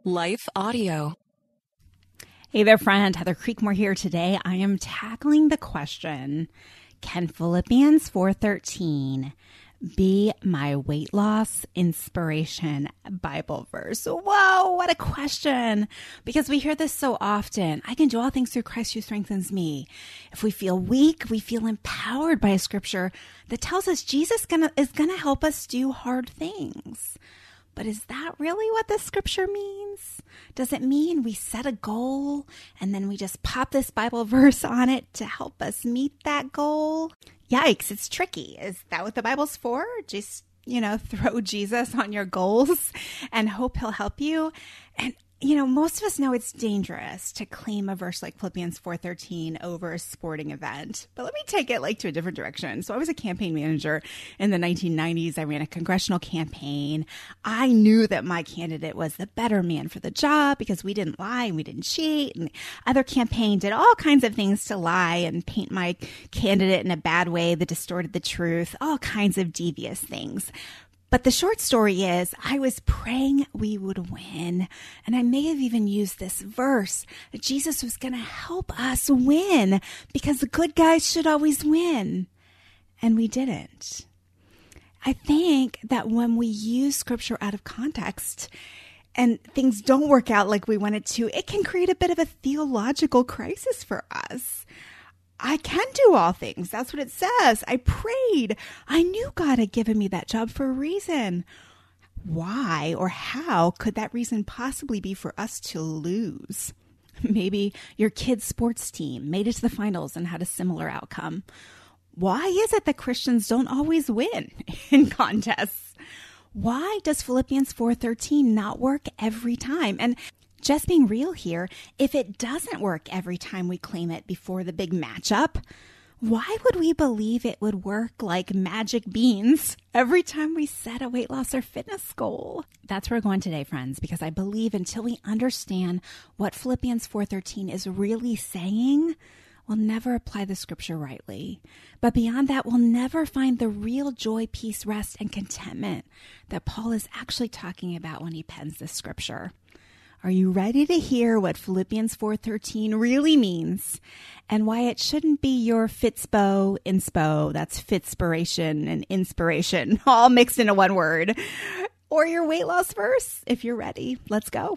Life Audio. Hey there, friend. Heather Creekmore here today. I am tackling the question, can Philippians 4:13 be my weight loss inspiration Bible verse? Whoa, what a question. Because we hear this so often. I can do all things through Christ who strengthens me. If we feel weak, we feel empowered by a scripture that tells us Jesus is gonna help us do hard things. But is that really what this scripture means? Does it mean we set a goal and then we just pop this Bible verse on it to help us meet that goal? Yikes, it's tricky. Is that what the Bible's for? Just, throw Jesus on your goals and hope he'll help you? And most of us know it's dangerous to claim a verse like Philippians 4:13 over a sporting event. But let me take it to a different direction. So I was a campaign manager in the 1990s. I ran a congressional campaign. I knew that my candidate was the better man for the job because we didn't lie and we didn't cheat. And other campaign did all kinds of things to lie and paint my candidate in a bad way that distorted the truth, all kinds of devious things. But the short story is I was praying we would win. And I may have even used this verse that Jesus was going to help us win because the good guys should always win. And we didn't. I think that when we use scripture out of context and things don't work out like we want it to, it can create a bit of a theological crisis for us. I can do all things. That's what it says. I prayed. I knew God had given me that job for a reason. Why or how could that reason possibly be for us to lose? Maybe your kid's sports team made it to the finals and had a similar outcome. Why is it that Christians don't always win in contests? Why does Philippians 4:13 not work every time? And just being real here, if it doesn't work every time we claim it before the big matchup, why would we believe it would work like magic beans every time we set a weight loss or fitness goal? That's where we're going today, friends, because I believe until we understand what Philippians 4:13 is really saying, we'll never apply the scripture rightly. But beyond that, we'll never find the real joy, peace, rest, and contentment that Paul is actually talking about when he pens this scripture. Are you ready to hear what Philippians 4:13 really means and why it shouldn't be your Fitspo, inspo, that's Fitspiration and inspiration, all mixed into one word, or your weight loss verse? If you're ready, let's go.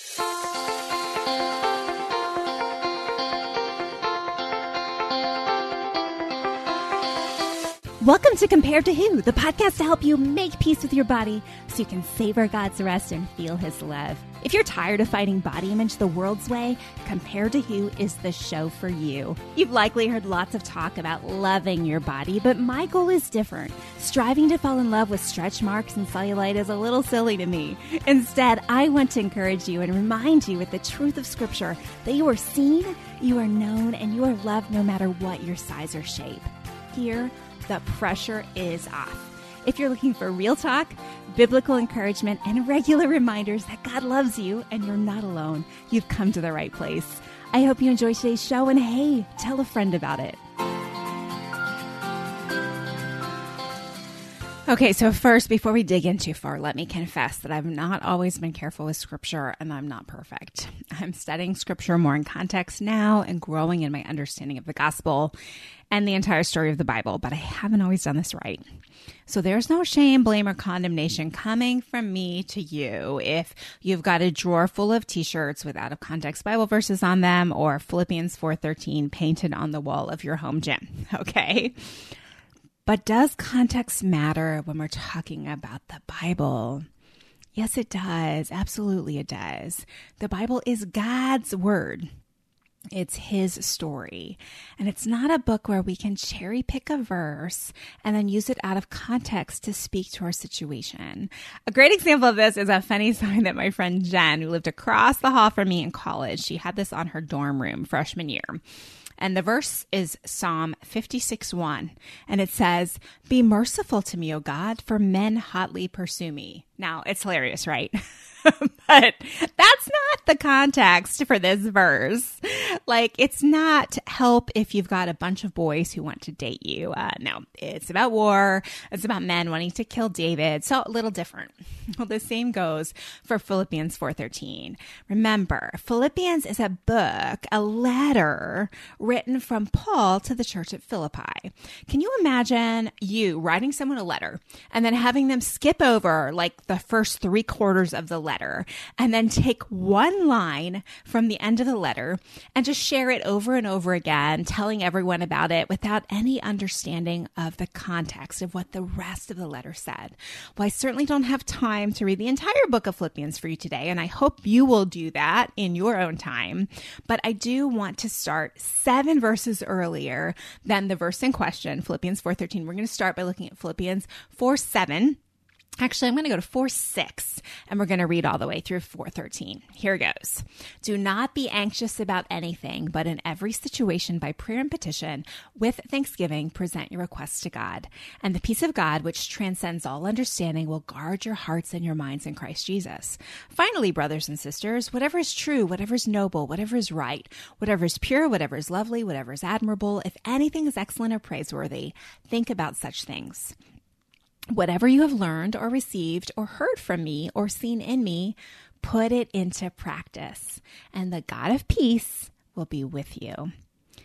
Welcome to Compared to Who, the podcast to help you make peace with your body so you can savor God's rest and feel his love. If you're tired of fighting body image the world's way, Compared to Who is the show for you. You've likely heard lots of talk about loving your body, but my goal is different. Striving to fall in love with stretch marks and cellulite is a little silly to me. Instead, I want to encourage you and remind you with the truth of Scripture that you are seen, you are known, and you are loved no matter what your size or shape. Here, the pressure is off. If you're looking for real talk, biblical encouragement, and regular reminders that God loves you and you're not alone, you've come to the right place. I hope you enjoy today's show, and hey, tell a friend about it. Okay, so first, before we dig in too far, let me confess that I've not always been careful with scripture and I'm not perfect. I'm studying scripture more in context now and growing in my understanding of the gospel and the entire story of the Bible, but I haven't always done this right. So there's no shame, blame, or condemnation coming from me to you if you've got a drawer full of t-shirts with out-of-context Bible verses on them or Philippians 4:13 painted on the wall of your home gym, okay? But does context matter when we're talking about the Bible? Yes, it does. Absolutely, it does. The Bible is God's word. It's his story. And it's not a book where we can cherry pick a verse and then use it out of context to speak to our situation. A great example of this is a funny sign that my friend Jen, who lived across the hall from me in college, she had this on her dorm room freshman year. And the verse is Psalm 56:1, and it says, "Be merciful to me, O God, for men hotly pursue me." Now, it's hilarious, right? But But that's not the context for this verse. Like, it's not help if you've got a bunch of boys who want to date you. No, it's about war. It's about men wanting to kill David. So a little different. Well, the same goes for Philippians 4:13. Remember, Philippians is a book, a letter written from Paul to the church at Philippi. Can you imagine you writing someone a letter and then having them skip over like the first 3/4 of the letter and then take one line from the end of the letter and just share it over and over again, telling everyone about it without any understanding of the context of what the rest of the letter said? Well, I certainly don't have time to read the entire book of Philippians for you today, and I hope you will do that in your own time. But I do want to start 7 verses earlier than the verse in question, Philippians 4:13. We're going to start by looking at Philippians 4:7. Actually, I'm going to go to 4:6, and we're going to read all the way through 4:13. Here goes. Do not be anxious about anything, but in every situation, by prayer and petition, with thanksgiving, present your requests to God. And the peace of God, which transcends all understanding, will guard your hearts and your minds in Christ Jesus. Finally, brothers and sisters, whatever is true, whatever is noble, whatever is right, whatever is pure, whatever is lovely, whatever is admirable, if anything is excellent or praiseworthy, think about such things. Whatever you have learned or received or heard from me or seen in me, put it into practice, and the God of peace will be with you.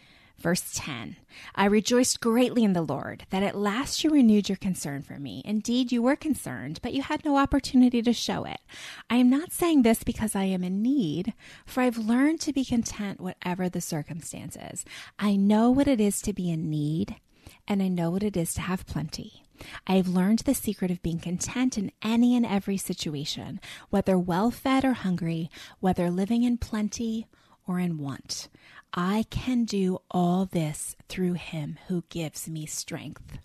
Verse 10, I rejoiced greatly in the Lord that at last you renewed your concern for me. Indeed, you were concerned, but you had no opportunity to show it. I am not saying this because I am in need, for I've learned to be content whatever the circumstances. I know what it is to be in need, and I know what it is to have plenty. I have learned the secret of being content in any and every situation, whether well-fed or hungry, whether living in plenty or in want. I can do all this through him who gives me strength.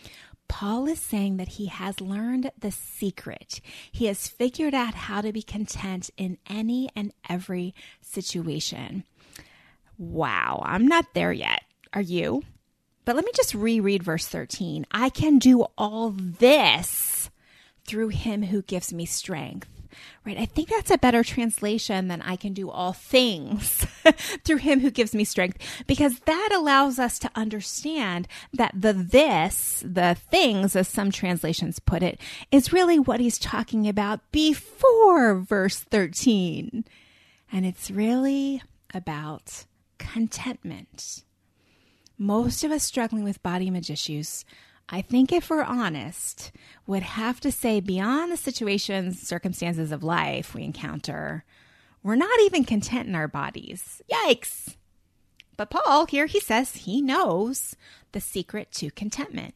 Paul is saying that he has learned the secret. He has figured out how to be content in any and every situation. Wow, I'm not there yet. Are you? But let me just reread verse 13. I can do all this through him who gives me strength. Right? I think that's a better translation than I can do all things through him who gives me strength, because that allows us to understand that the things, as some translations put it, is really what he's talking about before verse 13. And it's really about contentment. Most of us struggling with body image issues, I think if we're honest, would have to say beyond the situations, circumstances of life we encounter, we're not even content in our bodies. Yikes! But Paul here, he says he knows the secret to contentment.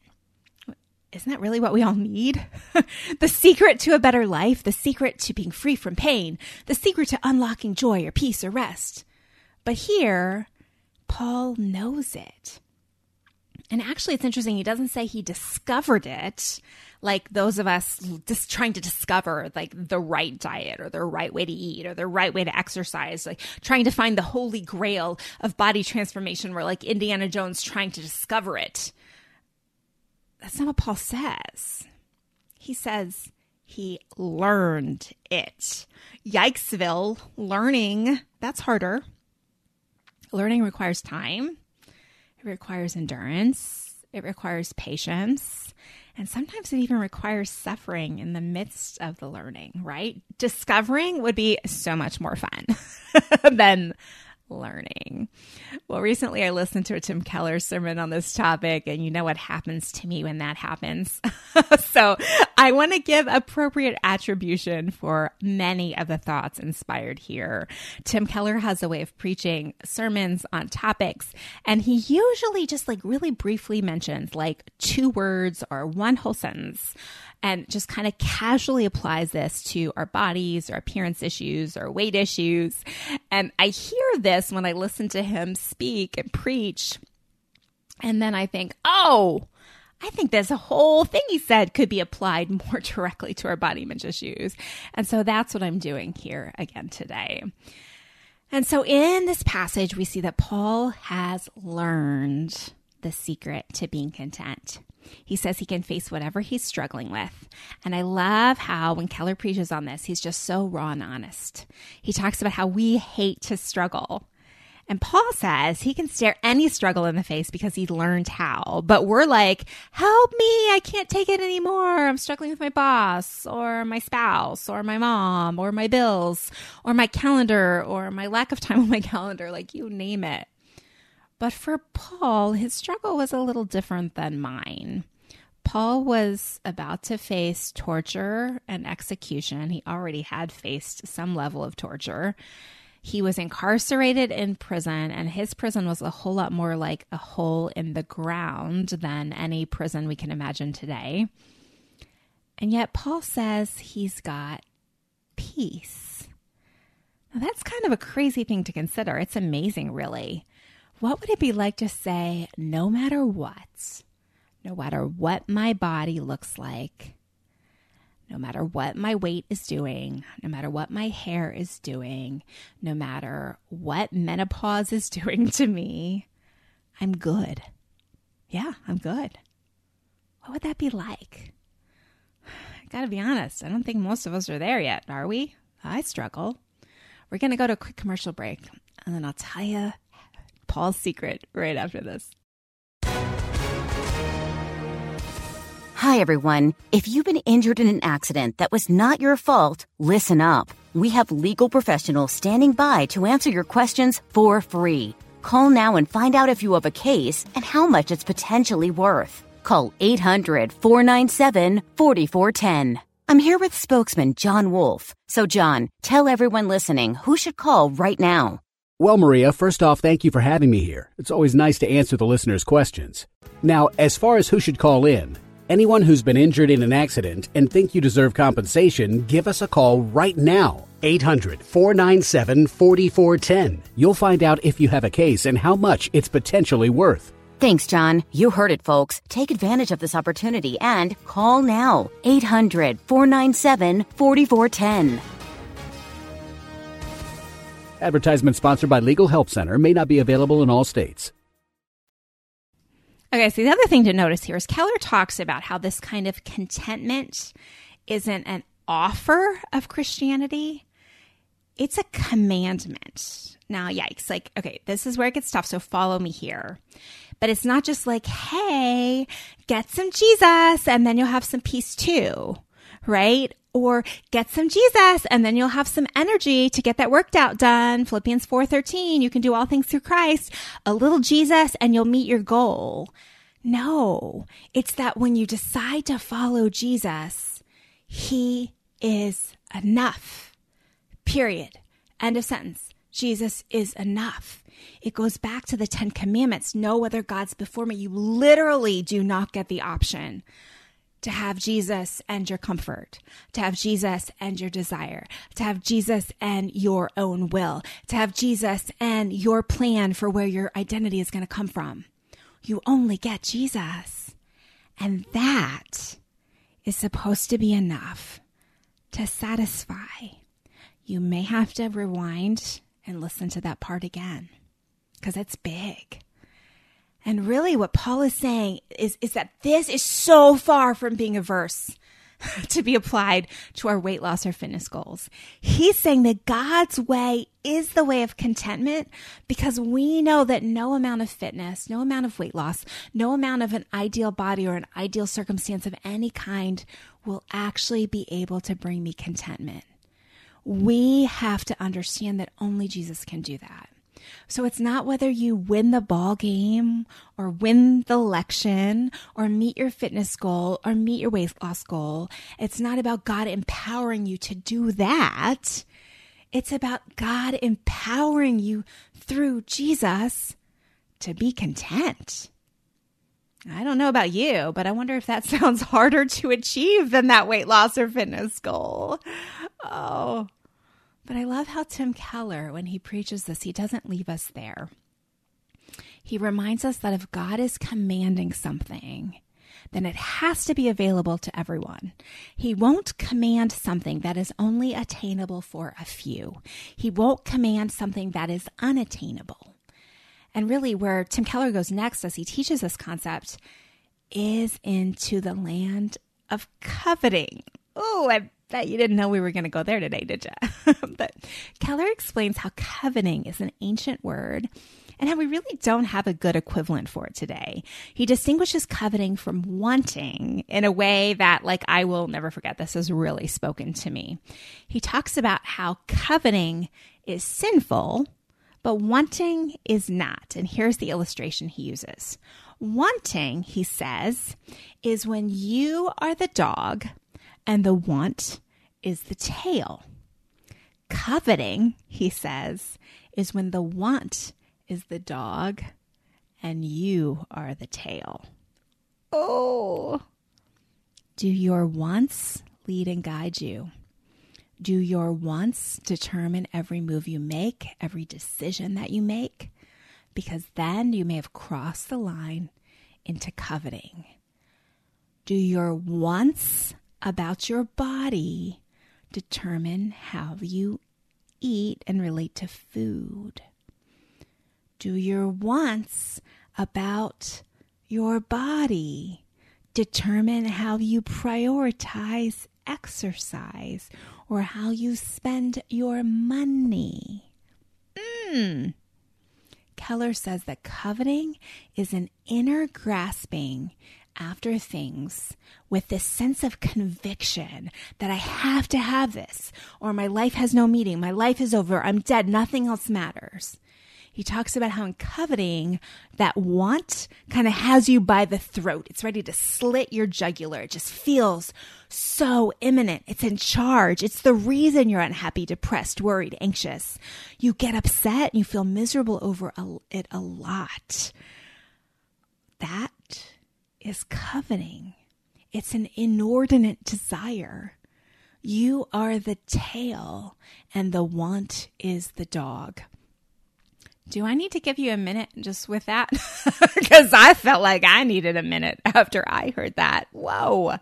Isn't that really what we all need? The secret to a better life, the secret to being free from pain, the secret to unlocking joy or peace or rest. But here, Paul knows it. And actually, it's interesting. He doesn't say he discovered it like those of us just trying to discover like the right diet or the right way to eat or the right way to exercise, like trying to find the holy grail of body transformation. We're like Indiana Jones trying to discover it. That's not what Paul says. He says he learned it. Yikesville, learning, that's harder. Learning requires time, it requires endurance, it requires patience, and sometimes it even requires suffering in the midst of the learning, right? Discovering would be so much more fun than learning. Well, recently I listened to a Tim Keller sermon on this topic, and you know what happens to me when that happens. So I want to give appropriate attribution for many of the thoughts inspired here. Tim Keller has a way of preaching sermons on topics, and he usually just like really briefly mentions like 2 words or one whole sentence, and just kind of casually applies this to our bodies, our appearance issues, or weight issues. And I hear this when I listen to him speak and preach. And then I think, oh, I think this whole thing he said could be applied more directly to our body image issues. And so that's what I'm doing here again today. And so in this passage, we see that Paul has learned the secret to being content. He says he can face whatever he's struggling with. And I love how when Keller preaches on this, he's just so raw and honest. He talks about how we hate to struggle. And Paul says he can stare any struggle in the face because he learned how. But we're like, help me, I can't take it anymore. I'm struggling with my boss or my spouse or my mom or my bills or my calendar or my lack of time on my calendar, like you name it. But for Paul, his struggle was a little different than mine. Paul was about to face torture and execution. He already had faced some level of torture. He was incarcerated in prison, and his prison was a whole lot more like a hole in the ground than any prison we can imagine today. And yet Paul says he's got peace. Now that's kind of a crazy thing to consider. It's amazing, really. What would it be like to say, no matter what my body looks like, no matter what my weight is doing, no matter what my hair is doing, no matter what menopause is doing to me, I'm good. Yeah, I'm good. What would that be like? I gotta be honest, I don't think most of us are there yet, are we? I struggle. We're gonna go to a quick commercial break, and then I'll tell you Paul's secret right after this. Hi, everyone. If you've been injured in an accident that was not your fault, listen up. We have legal professionals standing by to answer your questions for free. Call now and find out if you have a case and how much it's potentially worth. Call 800-497-4410. I'm here with spokesman John Wolf. So, John, tell everyone listening who should call right now. Well, Maria, first off, thank you for having me here. It's always nice to answer the listeners' questions. Now, as far as who should call in, anyone who's been injured in an accident and think you deserve compensation, give us a call right now. 800-497-4410. You'll find out if you have a case and how much it's potentially worth. Thanks, John. You heard it, folks. Take advantage of this opportunity and call now. 800-497-4410. Advertisement sponsored by Legal Help Center. May not be available in all states. Okay, so the other thing to notice here is Keller talks about how this kind of contentment isn't an offer of Christianity. It's a commandment. Now, yikes, like, okay, this is where it gets tough, so follow me here. But it's not just like, hey, get some Jesus and then you'll have some peace too, right? Or get some Jesus and then you'll have some energy to get that workout done. Philippians 4:13, you can do all things through Christ. A little Jesus and you'll meet your goal. No, it's that when you decide to follow Jesus, he is enough. Period. End of sentence. Jesus is enough. It goes back to the 10 Commandments. Know whether God's before me. You literally do not get the option to have Jesus and your comfort, to have Jesus and your desire, to have Jesus and your own will, to have Jesus and your plan for where your identity is going to come from. You only get Jesus. And that is supposed to be enough to satisfy. You may have to rewind and listen to that part again because it's big. And really what Paul is saying is that this is so far from being a verse to be applied to our weight loss or fitness goals. He's saying that God's way is the way of contentment because we know that no amount of fitness, no amount of weight loss, no amount of an ideal body or an ideal circumstance of any kind will actually be able to bring me contentment. We have to understand that only Jesus can do that. So it's not whether you win the ball game or win the election or meet your fitness goal or meet your weight loss goal. It's not about God empowering you to do that. It's about God empowering you through Jesus to be content. I don't know about you, but I wonder if that sounds harder to achieve than that weight loss or fitness goal. Oh. But I love how Tim Keller, when he preaches this, he doesn't leave us there. He reminds us that if God is commanding something, then it has to be available to everyone. He won't command something that is only attainable for a few. He won't command something that is unattainable. And really where Tim Keller goes next as he teaches this concept is into the land of coveting. Oh, I bet you didn't know we were going to go there today, did you? But Keller explains how coveting is an ancient word and how we really don't have a good equivalent for it today. He distinguishes coveting from wanting in a way that, like, I will never forget. This has really spoken to me. He talks about how coveting is sinful, but wanting is not. And here's the illustration he uses. Wanting, he says, is when you are the dog and the want is the tail. Coveting, he says, is when the want is the dog and you are the tail. Oh, do your wants lead and guide you? Do your wants determine every move you make, every decision that you make? Because then you may have crossed the line into coveting. Do your wants about your body determine how you eat and relate to food? Do your wants about your body determine how you prioritize exercise or how you spend your money? Keller says that coveting is an inner grasping after things with this sense of conviction that I have to have this, or my life has no meaning, my life is over, I'm dead, nothing else matters. He talks about how in coveting, that want kind of has you by the throat. It's ready to slit your jugular. It just feels so imminent. It's in charge. It's the reason you're unhappy, depressed, worried, anxious. You get upset and you feel miserable over it a lot. That is coveting. It's an inordinate desire. You are the tail and the want is the dog. Do I need to give you a minute just with that? Because I felt like I needed a minute after I heard that. Whoa.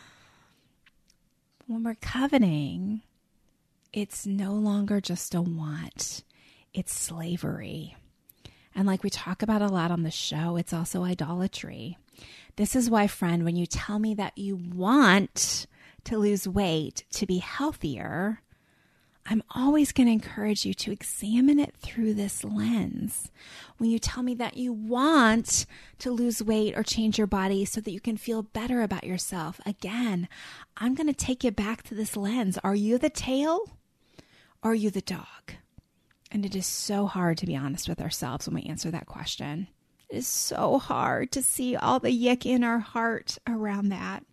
When we're coveting, it's no longer just a want. It's slavery. And like we talk about a lot on the show, it's also idolatry. This is why, friend, when you tell me that you want to lose weight to be healthier, I'm always going to encourage you to examine it through this lens. When you tell me that you want to lose weight or change your body so that you can feel better about yourself, again, I'm going to take you back to this lens. Are you the tail or are you the dog? And it is so hard to be honest with ourselves when we answer that question. It is so hard to see all the yick in our heart around that.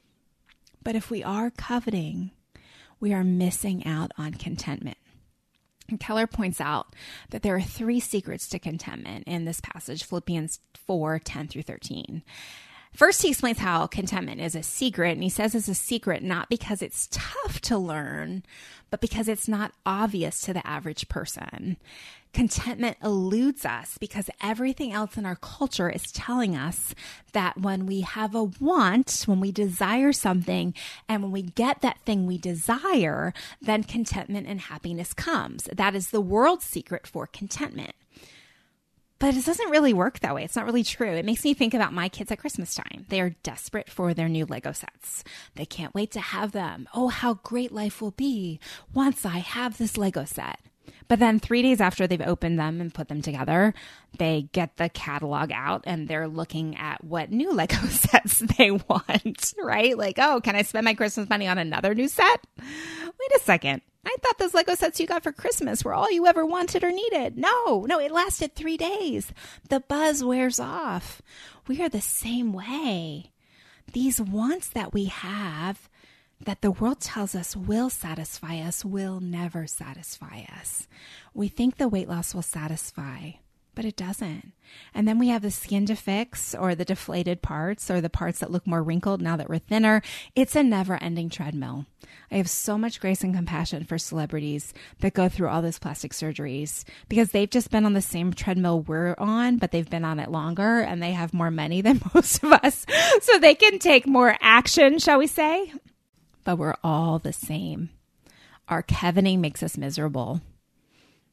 But if we are coveting, we are missing out on contentment. And Keller points out that there are 3 secrets to contentment in this passage, Philippians 4:10-13. First, he explains how contentment is a secret, and he says it's a secret not because it's tough to learn, but because it's not obvious to the average person. Contentment eludes us because everything else in our culture is telling us that when we have a want, when we desire something, and when we get that thing we desire, then contentment and happiness comes. That is the world's secret for contentment. But it doesn't really work that way. It's not really true. It makes me think about my kids at Christmas time. They are desperate for their new Lego sets. They can't wait to have them. Oh, how great life will be once I have this Lego set. But then 3 days after they've opened them and put them together, they get the catalog out and they're looking at what new Lego sets they want, right? Like, oh, can I spend my Christmas money on another new set? Wait a second. I thought those Lego sets you got for Christmas were all you ever wanted or needed. No, it lasted 3 days. The buzz wears off. We are the same way. These wants that we have that the world tells us will satisfy us will never satisfy us. We think the weight loss will satisfy, but it doesn't. And then we have the skin to fix or the deflated parts or the parts that look more wrinkled now that we're thinner. It's a never-ending treadmill. I have so much grace and compassion for celebrities that go through all those plastic surgeries because they've just been on the same treadmill we're on, but they've been on it longer and they have more money than most of us. So they can take more action, shall we say? But we're all the same. Our coveting makes us miserable.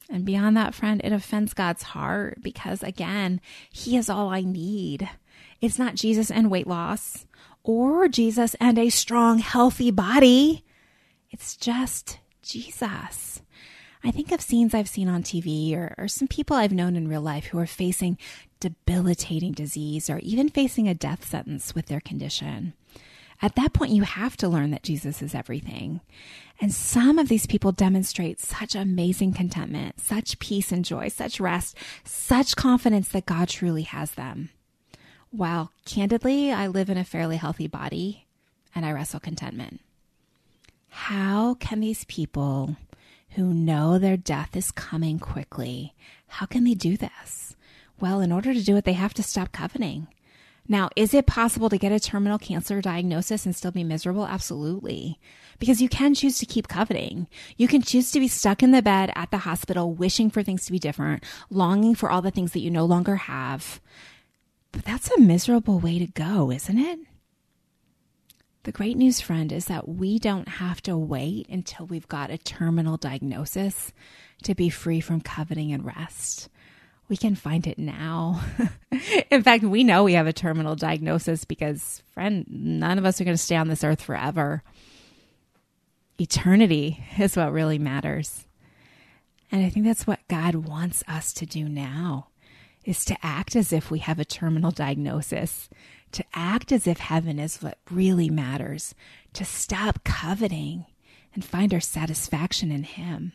And beyond that, friend, it offends God's heart because, again, He is all I need. It's not Jesus and weight loss or Jesus and a strong, healthy body. It's just Jesus. I think of scenes I've seen on TV or some people I've known in real life who are facing debilitating disease or even facing a death sentence with their condition. At that point, you have to learn that Jesus is everything. And some of these people demonstrate such amazing contentment, such peace and joy, such rest, such confidence that God truly has them. While candidly, I live in a fairly healthy body and I wrestle contentment. How can these people who know their death is coming quickly, how can they do this? Well, in order to do it, they have to stop coveting. Now, is it possible to get a terminal cancer diagnosis and still be miserable? Absolutely. Because you can choose to keep coveting. You can choose to be stuck in the bed at the hospital, wishing for things to be different, longing for all the things that you no longer have. But that's a miserable way to go, isn't it? The great news, friend, is that we don't have to wait until we've got a terminal diagnosis to be free from coveting and rest. We can find it now. In fact, we know we have a terminal diagnosis because, friend, none of us are going to stay on this earth forever. Eternity is what really matters. And I think that's what God wants us to do now, is to act as if we have a terminal diagnosis, to act as if heaven is what really matters, to stop coveting and find our satisfaction in Him.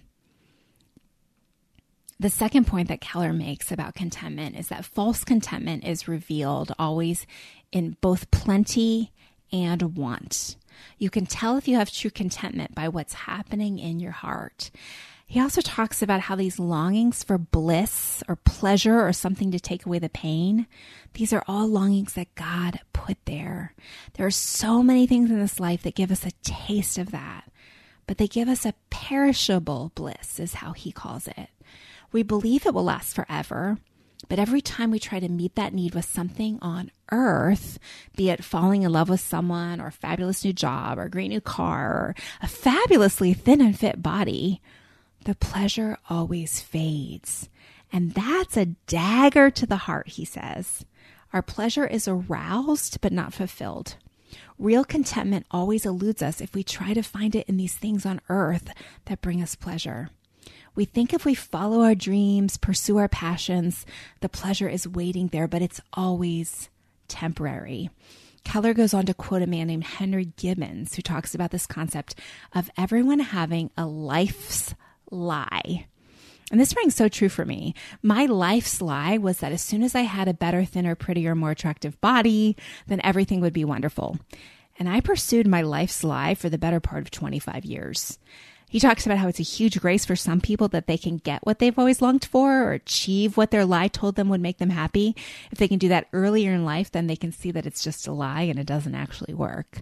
The second point that Keller makes about contentment is that false contentment is revealed always in both plenty and want. You can tell if you have true contentment by what's happening in your heart. He also talks about how these longings for bliss or pleasure or something to take away the pain, these are all longings that God put there. There are so many things in this life that give us a taste of that, but they give us a perishable bliss, is how he calls it. We believe it will last forever, but every time we try to meet that need with something on earth, be it falling in love with someone or a fabulous new job or a great new car or a fabulously thin and fit body, the pleasure always fades. And that's a dagger to the heart, he says. Our pleasure is aroused but not fulfilled. Real contentment always eludes us if we try to find it in these things on earth that bring us pleasure. We think if we follow our dreams, pursue our passions, the pleasure is waiting there, but it's always temporary. Keller goes on to quote a man named Henry Gibbons, who talks about this concept of everyone having a life's lie. And this rang so true for me. My life's lie was that as soon as I had a better, thinner, prettier, more attractive body, then everything would be wonderful. And I pursued my life's lie for the better part of 25 years. He talks about how it's a huge grace for some people that they can get what they've always longed for or achieve what their lie told them would make them happy. If they can do that earlier in life, then they can see that it's just a lie and it doesn't actually work.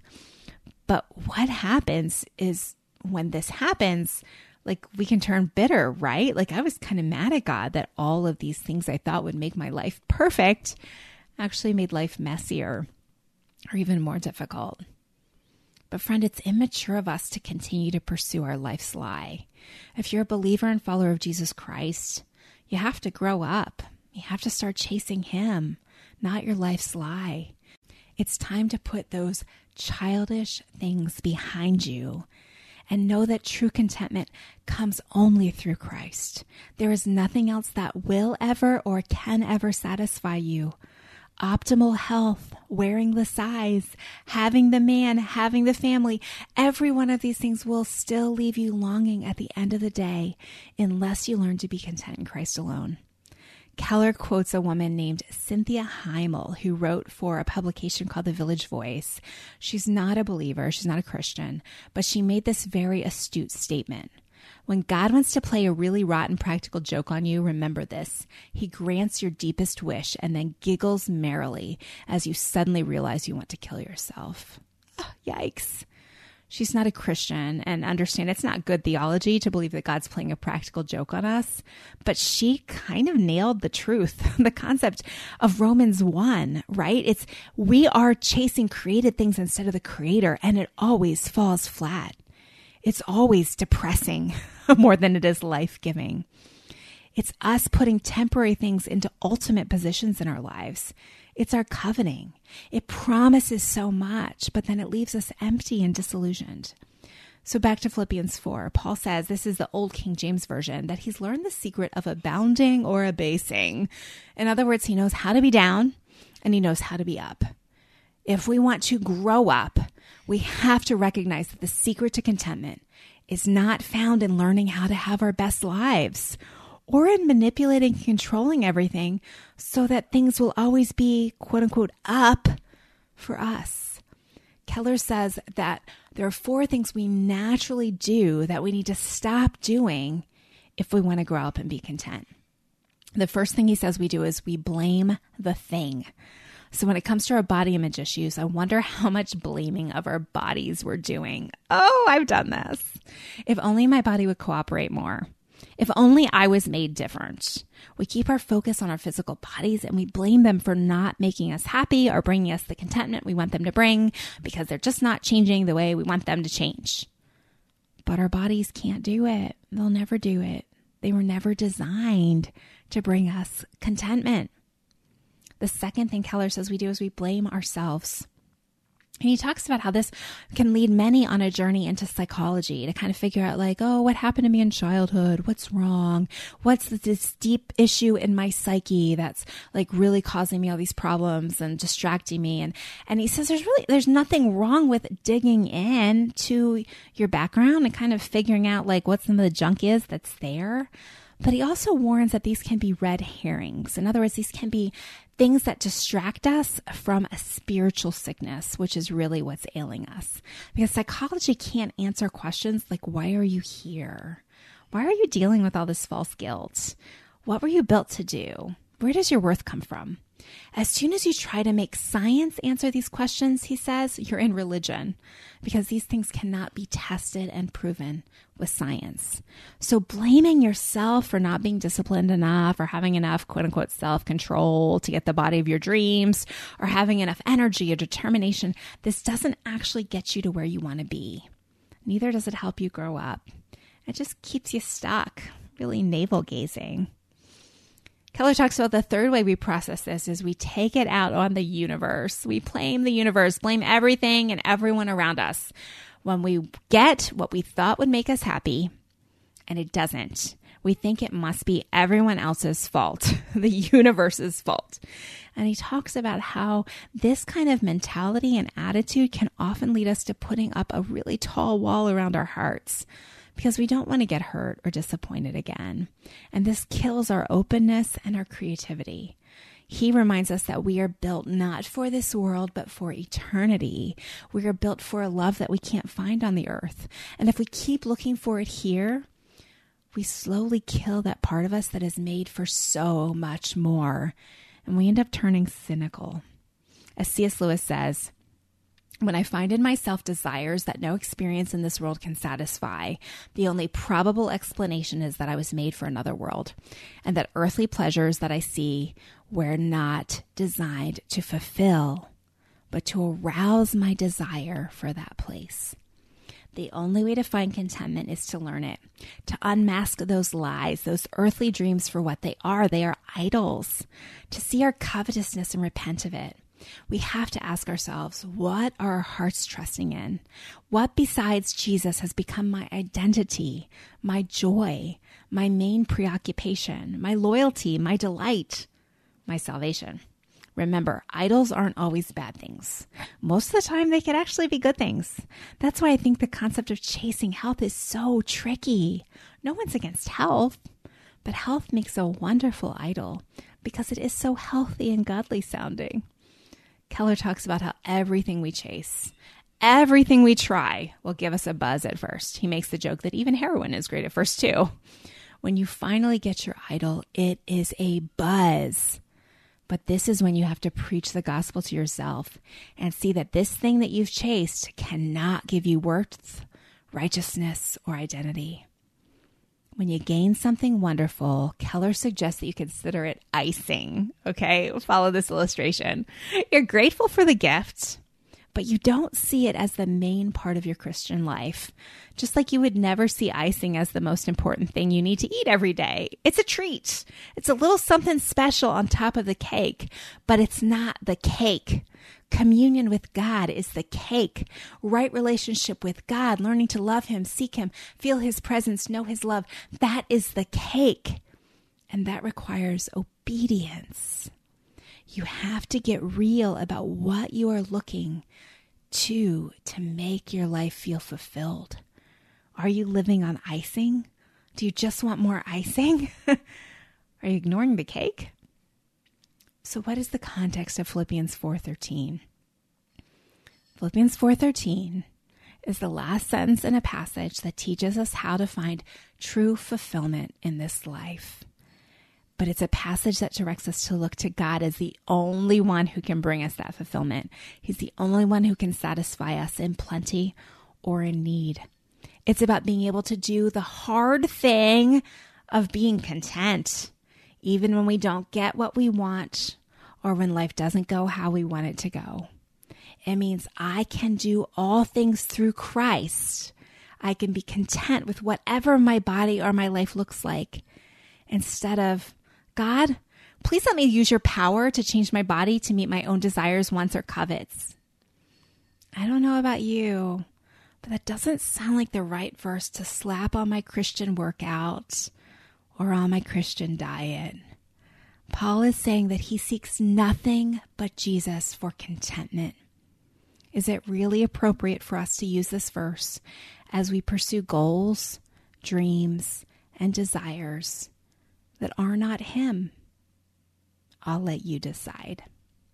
But what happens is when this happens, like we can turn bitter, right? Like I was kind of mad at God that all of these things I thought would make my life perfect actually made life messier or even more difficult. But friend, it's immature of us to continue to pursue our life's lie. If you're a believer and follower of Jesus Christ, you have to grow up. You have to start chasing Him, not your life's lie. It's time to put those childish things behind you and know that true contentment comes only through Christ. There is nothing else that will ever or can ever satisfy you. Optimal health, wearing the size, having the man, having the family, every one of these things will still leave you longing at the end of the day unless you learn to be content in Christ alone. Keller quotes a woman named Cynthia Heimel, who wrote for a publication called The Village Voice. She's not a believer, she's not a Christian, but she made this very astute statement. When God wants to play a really rotten practical joke on you, remember this. He grants your deepest wish and then giggles merrily as you suddenly realize you want to kill yourself. Oh, yikes. She's not a Christian, and understand it's not good theology to believe that God's playing a practical joke on us, but she kind of nailed the truth, the concept of Romans 1, right? It's we are chasing created things instead of the Creator, and it always falls flat. It's always depressing more than it is life-giving. It's us putting temporary things into ultimate positions in our lives. It's our coveting. It promises so much, but then it leaves us empty and disillusioned. So back to Philippians 4, Paul says, this is the old King James Version, that he's learned the secret of abounding or abasing. In other words, he knows how to be down and he knows how to be up. If we want to grow up, we have to recognize that the secret to contentment is not found in learning how to have our best lives or in manipulating and controlling everything so that things will always be, quote unquote, up for us. Keller says that there are 4 things we naturally do that we need to stop doing if we want to grow up and be content. The first thing he says we do is we blame the thing. So when it comes to our body image issues, I wonder how much blaming of our bodies we're doing. Oh, I've done this. If only my body would cooperate more. If only I was made different. We keep our focus on our physical bodies and we blame them for not making us happy or bringing us the contentment we want them to bring because they're just not changing the way we want them to change. But our bodies can't do it. They'll never do it. They were never designed to bring us contentment. The second thing Keller says we do is we blame ourselves. And he talks about how this can lead many on a journey into psychology to kind of figure out like, oh, what happened to me in childhood? What's wrong? What's this deep issue in my psyche that's like really causing me all these problems and distracting me? And he says there's nothing wrong with digging in to your background and kind of figuring out like what some of the junk is that's there. But he also warns that these can be red herrings. In other words, these can be things that distract us from a spiritual sickness, which is really what's ailing us. Because psychology can't answer questions like, why are you here? Why are you dealing with all this false guilt? What were you built to do? Where does your worth come from? As soon as you try to make science answer these questions, he says, you're in religion, because these things cannot be tested and proven with science. So blaming yourself for not being disciplined enough or having enough, quote unquote, self-control to get the body of your dreams or having enough energy or determination, this doesn't actually get you to where you want to be. Neither does it help you grow up. It just keeps you stuck, really navel gazing. Keller talks about the third way we process this is we take it out on the universe. We blame the universe, blame everything and everyone around us. When we get what we thought would make us happy, and it doesn't, we think it must be everyone else's fault, the universe's fault. And he talks about how this kind of mentality and attitude can often lead us to putting up a really tall wall around our hearts, because we don't want to get hurt or disappointed again. And this kills our openness and our creativity. He reminds us that we are built not for this world, but for eternity. We are built for a love that we can't find on the earth. And if we keep looking for it here, we slowly kill that part of us that is made for so much more. And we end up turning cynical. As C.S. Lewis says, when I find in myself desires that no experience in this world can satisfy, the only probable explanation is that I was made for another world, and that earthly pleasures that I see were not designed to fulfill, but to arouse my desire for that place. The only way to find contentment is to learn it, to unmask those lies, those earthly dreams for what they are. They are idols, to see our covetousness and repent of it. We have to ask ourselves, what are our hearts trusting in? What besides Jesus has become my identity, my joy, my main preoccupation, my loyalty, my delight, my salvation? Remember, idols aren't always bad things. Most of the time, they can actually be good things. That's why I think the concept of chasing health is so tricky. No one's against health, but health makes a wonderful idol because it is so healthy and godly sounding. Keller talks about how everything we chase, everything we try will give us a buzz at first. He makes the joke that even heroin is great at first too. When you finally get your idol, it is a buzz. But this is when you have to preach the gospel to yourself and see that this thing that you've chased cannot give you worth, righteousness, or identity. When you gain something wonderful, Keller suggests that you consider it icing. Okay, follow this illustration. You're grateful for the gift, but you don't see it as the main part of your Christian life. Just like you would never see icing as the most important thing you need to eat every day. It's a treat. It's a little something special on top of the cake, but it's not the cake. Communion with God is the cake. Right relationship with God, learning to love Him, seek Him, feel His presence, know His love. That is the cake. And that requires obedience. You have to get real about what you are looking to make your life feel fulfilled. Are you living on icing? Do you just want more icing? Are you ignoring the cake? So what is the context of Philippians 4:13? Philippians 4:13 is the last sentence in a passage that teaches us how to find true fulfillment in this life. But it's a passage that directs us to look to God as the only one who can bring us that fulfillment. He's the only one who can satisfy us in plenty or in need. It's about being able to do the hard thing of being content, even when we don't get what we want or when life doesn't go how we want it to go. It means I can do all things through Christ. I can be content with whatever my body or my life looks like, instead of, God, please let me use your power to change my body to meet my own desires, wants, or covets. I don't know about you, but that doesn't sound like the right verse to slap on my Christian workout or on my Christian diet. Paul is saying that he seeks nothing but Jesus for contentment. Is it really appropriate for us to use this verse as we pursue goals, dreams, and desires that are not Him? I'll let you decide.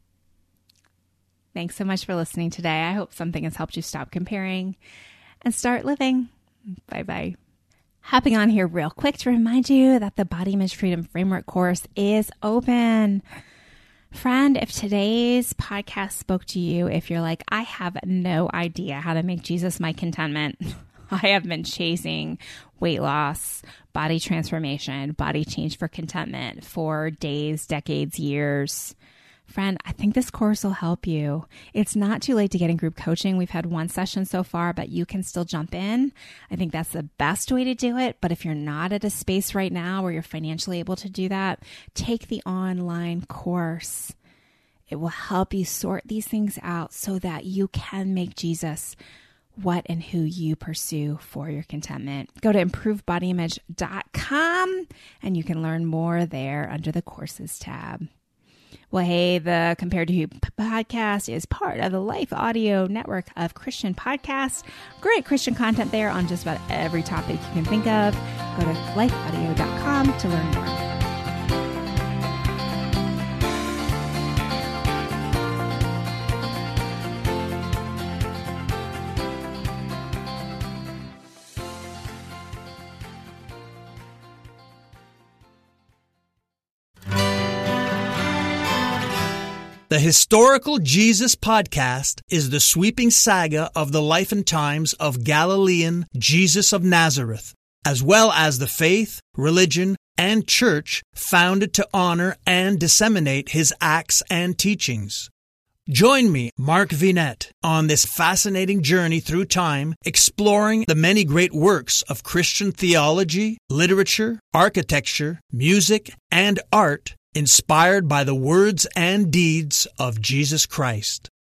Thanks so much for listening today. I hope something has helped you stop comparing and start living. Bye-bye. Hopping on here real quick to remind you that the Body Image Freedom Framework course is open. Friend, if today's podcast spoke to you, if you're like, I have no idea how to make Jesus my contentment, I have been chasing weight loss, body transformation, body change for contentment for days, decades, years. Friend, I think this course will help you. It's not too late to get in group coaching. We've had one session so far, but you can still jump in. I think that's the best way to do it. But if you're not at a space right now where you're financially able to do that, take the online course. It will help you sort these things out so that you can make Jesus what and who you pursue for your contentment. Go to improvedbodyimage.com and you can learn more there under the courses tab. Well, hey, the Compared to Who podcast is part of the Life Audio network of Christian podcasts. Great Christian content there on just about every topic you can think of. Go to lifeaudio.com to learn more. The Historical Jesus Podcast is the sweeping saga of the life and times of Galilean Jesus of Nazareth, as well as the faith, religion, and church founded to honor and disseminate his acts and teachings. Join me, Mark Vinette, on this fascinating journey through time, exploring the many great works of Christian theology, literature, architecture, music, and art inspired by the words and deeds of Jesus Christ.